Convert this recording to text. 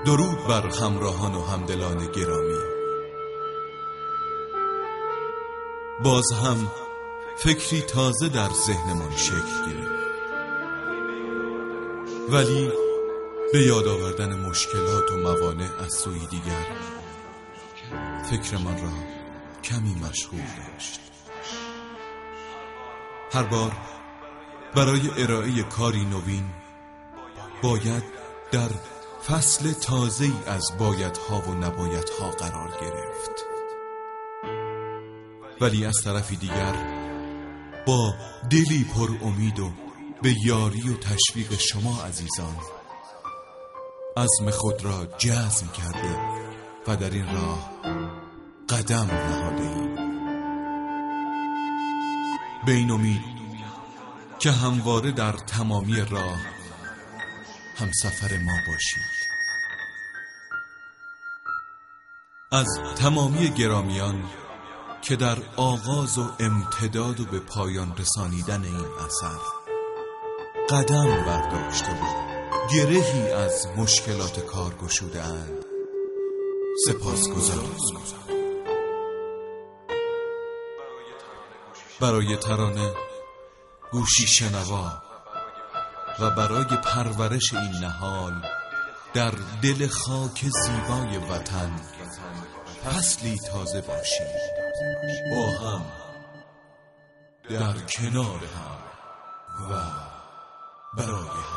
درود بر همراهان و همدلان گرامی. باز هم فکری تازه در ذهنمان شکل گرفت، ولی به یاد آوردن مشکلات و موانع از سوی دیگر فکرمان را کمی مشغول داشت. هر بار برای ارائه کاری نوین باید در فصل تازه‌ای از بایدها و نبایدها قرار گرفت، ولی از طرفی دیگر با دلی پر امید و به یاری و تشویق شما عزیزان عزم خود را جزم کرده و در این راه قدم نهاده ایم. به این امید که همواره در تمامی راه همسفر ما باشید. از تمامی گرامیان که در آغاز و امتداد و به پایان رسانیدن این اثر قدم برداشته بود، گرهی از مشکلات کار گشوده اند، سپاسگزارم. برای ترانه گوشی شنوا و برای پرورش این نهال در دل خاک زیبای وطن فصلی تازه باشید، با هم در کنار هم و برای